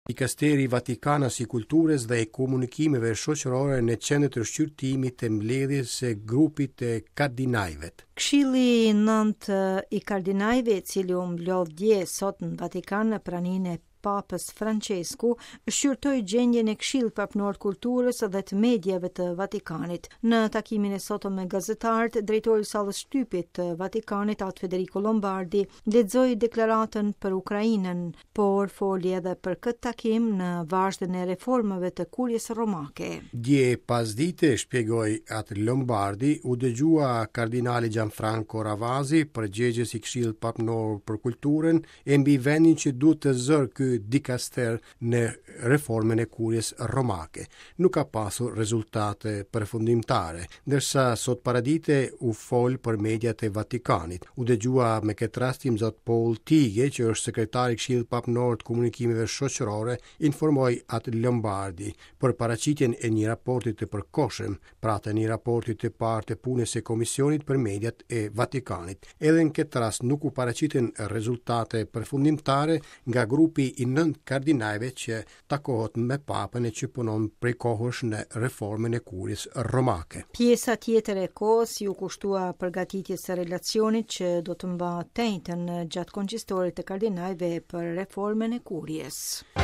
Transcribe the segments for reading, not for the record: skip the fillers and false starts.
Dikasteri Vatikanas I Kulturës dhe I Komunikimeve Shoqërore në qendër të shqyrtimit të mbledhjes së grupit të kardinajve. Këshilli I 9 I kardinajve, I cili u mblodh dje sot në Vatikan në praninë e Papës Francesku, shqyrtoi gjendjen e Këshillit Papnor të Kulturës dhe të Mediave të Vatikanit. Në takimin e sotëm me gazetarët, drejtori I sallës shtypit të Vatikanit, atë Federico Lombardi, lexoi deklaratën për Ukrainën, por foli edhe për këtë takim në vazhdën e reformave të Kurjes Romake. Dje pasdite, shpjegoi atë Lombardi, u dëgjua kardinali Gianfranco Ravasi, përgjegjës I Këshillit Papnor për Kulturën, e mbi vendin që duhet të zërë ky dikaster në reformën e Kurjes Romake. Nuk ka pasur rezultate përfundimtare, ndërsa sot paradite u fol për mediat e Vatikanit. U dëgjua me këtë rastim zot Paul Tighe, që është sekretari I Këshillit Papnor të Komunikimeve Shoqërore, informoi atë Lombardi për paraqitjen e një raporti të përkohshëm, pra të një raporti të parë të punës së Komisionit për Mediat e Vatikanit. Edhe në këtë rast nuk u paraqiten rezultate përfundimtare nga grupi I 9 kardinajve që takohet me papën e që punon prej kohësh në reformën e Kurjes Romake. Pjesa tjetër e kohës ju kushtua përgatitjes së relacionit që do të mbahet të njëjtën gjatë konqistorit të kardinajve për reformën e Kurjes.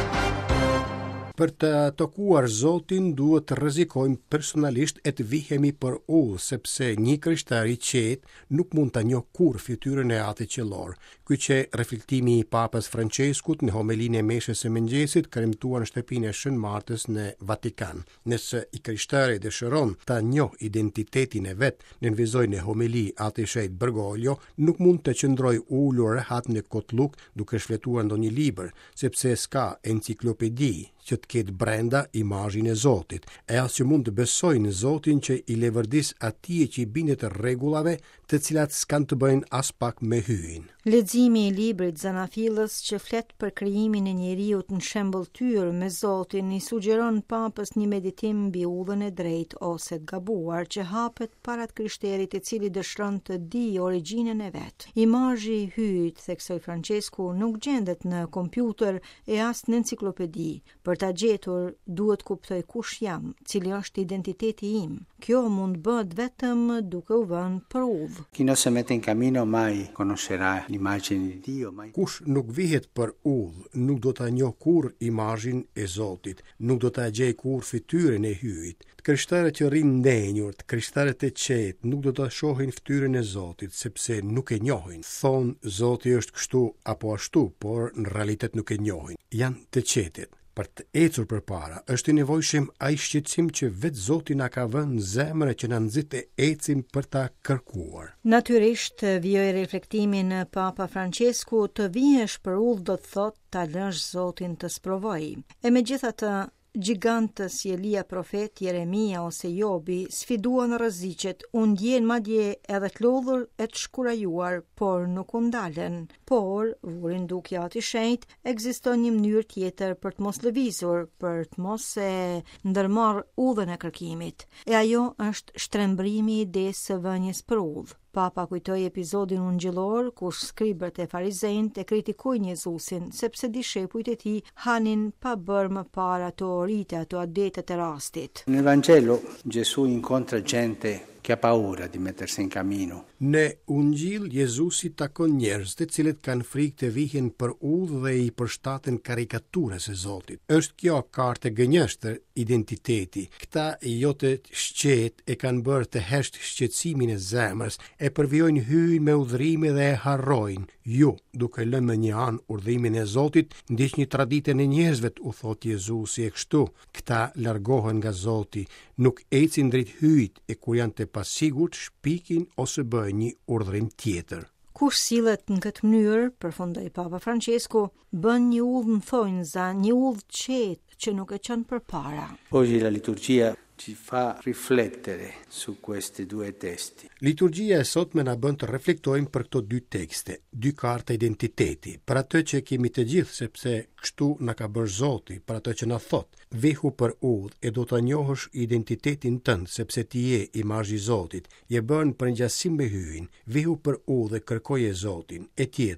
Për të tokuar Zotin duhet të rrezikojmë personalisht e të vihemi për udhë, sepse një krishtar I qetë nuk mund ta njohë kurrë fytyrën e atij qellor. Ky që reflektimi I Papës Franceskut në homilinë e meshës së mëngjesit kremtuar në shtëpinë e Shën Martës në Vatikan. Nëse I krishterë dëshiron ta njohë identitetin e vet, nënvizoi në homili atë shejt Bergoglio, nuk mund të qëndrojë ulur rehat në kotluk duke shfletuar ndonjë libër, sepse s'ka enciklopedi që të ketë brenda imazhin e Zotit, e as që mund të besojë në Zotin që I levërdis atij që I bindet rregullave, të cilat s'kan të bëjnë as pak me hyn. Leximi I librit Zanafillës që flet për krijimin e njeriut në shembulltyr me Zotin I sugjeron papës një meditim mbi udhën e drejtë ose të gabuar që hapet para krishterit I cili dëshiron të di origjinën e vet. Imazhi I hyjt, theksoi Francesku, nuk gjendet në kompjuter e as në enciklopedi. Për ta gjetur duhet kuptoj kush jam, cili është identiteti im. Kjo mund bëhet vetëm duke u vënë për udhë. Chi non si mette in cammino mai conoscerà l'immagine di Dio. Kush nuk vihet për udhë, nuk do ta njoh kurrë imazhin e Zotit, nuk do ta gjej kurrë fytyrën e hyjit. Krishterët që rrinë ndenjur, krishterët e qetë, nuk do ta shohin fytyrën e Zotit, sepse nuk e njohin. Thonë Zoti është kështu apo ashtu, por në realitet nuk e njohin. Janë të qetit. Për të ecur përpara, është I nevojshëm ai shqetësim që vetë Zoti na ka vënë në zemër që na nxit të ecim për ta kërkuar. Natyrisht, vijoi reflektimin Papa Francesku, të vihesh për udhë do të thotë ta lësh Zotin të sprovojë. E megjithatë, gjigantës si Elia profet, Jeremia ose Jobi sfiduan rreziqet, u ndjen madje edhe të lodhur e të shkurajuar, por nuk u ndalen. Por, vurin dukja aty shenjt, ekziston një mënyrë tjetër për të mos lëvizur, për të mos e ndërmarrë udhën e kërkimit. E ajo është shtrembrimi I idesë së vënies për udhë. Papa kujtoi episodin ungjillor ku skribët e farizejt e kritikojnë Jezusin sepse dishepujt e tij hanin pa bërë më parë ato rite, ato adetet e rastit. Nel Vangelo Gesù incontra gente che ha paura di mettersi in cammino. Në Ungjill Jezusi takon njerëz të cilët kanë frikë të vihen për udhë dhe I përshtaten karikaturës së Zotit. Është kjo kartë gënjeshtër identiteti. Këta jo të shqet e kanë bërë të hesht shqetësimin e zemrës, e përvijojnë hyn me udhërime dhe e harrojnë. Ju, duke lënë në një anë udhërimin e Zotit, ndiqni traditën e njerëzve, u thot Jezusi e kështu. Këta largohen nga Zoti, nuk ecin drejt hyjit e kur janë të pasigurt shpikin ose bëjnë një urdhërim tjetër. Kush sillet në këtë mënyrë, përfundoi Papa Francesku, bën një udhë thonjza, një udhë qetë që nuk e çon përpara. Oggi la liturgia ci fa riflettere su questi due testi. Liturgjia e sotme na bën të reflektojmë për këto dy tekste, dy karta identiteti, për atë që kemi të gjithë, sepse kështu na ka bërë Zoti, për atë që na thot, vehu për udhë e do ta njohësh identitetin tënd, sepse ti je imazhi I Zotit, je bën për ngjasim me hyn, vehu për udhë e kërkoje Zotin, e tjetra,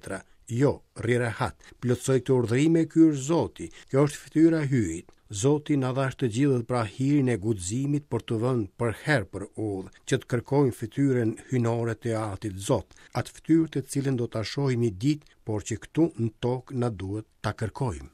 jo, rirehat, plotsoj këtë urdhrime, ky është Zoti, kjo është fytyra e hyjit. Zoti na dhash të gjithët pra hirin e guximit për të vënë për herë për udhë, që të kërkojmë fytyrën hynore të Atit Zot, atë fytyrë të cilën do ta shohim një ditë, por që këtu në tokë na duhet ta kërkojmë.